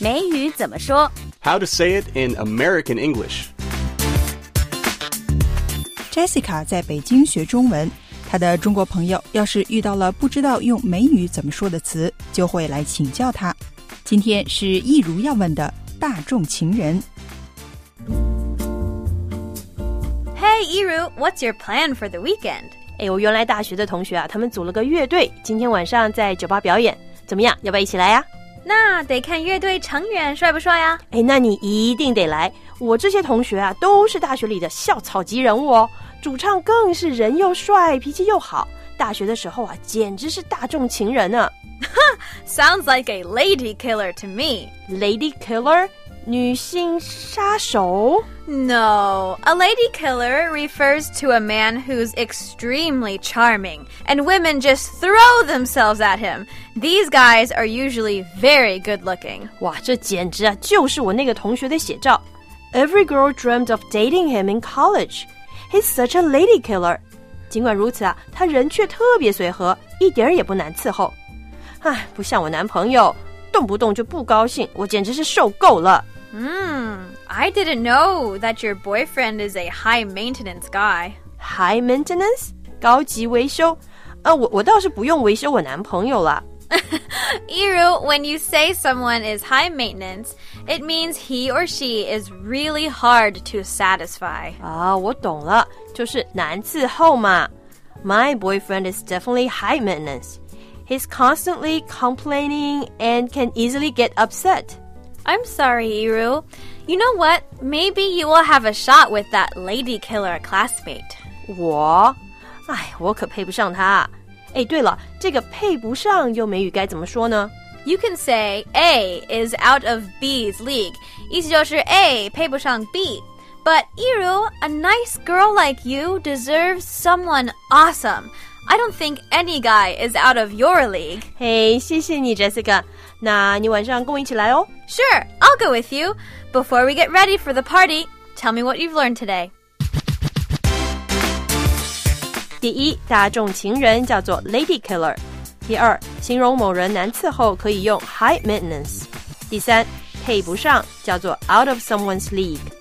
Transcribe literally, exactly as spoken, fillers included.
美语怎么说 How to say it in American English. Jessica 在北京学中文，她的中国朋友要是遇到了不知道用美语怎么说的词，就会来请教她。今天是易如要问的大众情人。 Hey, Iru, what's your plan for the weekend? 哎，我原来大学的同学啊，他们组了个乐队，今天晚上在酒吧表演，怎么样？要不要一起来呀？ 那得看乐队成员帅不帅呀。 哎，那你一定得来。我这些同学啊，都是大学里的校草级人物哦。主唱更是人又帅，脾气又好。大学的时候啊，简直是大众情人呢。 Sounds like a lady killer to me. Lady killer? 女性杀手 No, a lady killer refers to a man who's extremely charming, and women just throw themselves at him. These guys are usually very good-looking. 哇，这简直啊，就是我那个同学的写照。Every girl dreamed of dating him in college. He's such a lady killer. 尽管如此啊，他人却特别随和，一点儿也不难伺候。唉，不像我男朋友，动不动就不高兴，我简直是受够了。 Hmm, I didn't know that your boyfriend is a high-maintenance guy. High maintenance? 高级维修？呃，我我倒是不用维修我男朋友啦。 Iru, when you say someone is high maintenance, it means he or she is really hard to satisfy. 啊，我懂了，就是难伺候嘛。My boyfriend is definitely high maintenance. He's constantly complaining and can easily get upset.I'm sorry, Iru. You know what? Maybe you will have a shot with that lady killer classmate. 我？哎，我可配不上他。哎，对了，这个配不上用美语该怎么说呢？ You can say A is out of B's league. 意思就是 A 配不上 B. But Iru, a nice girl like you deserves someone awesome. I don't think any guy is out of your league. 嘿，谢谢你 Jessica. 那你晚上跟我一起来哦。 Sure, I'll go with you. Before we get ready for the party, tell me what you've learned today. 第一，大众情人叫做 lady killer。第二，形容某人难伺候可以用 high maintenance。第三，配不上叫做 out of someone's league。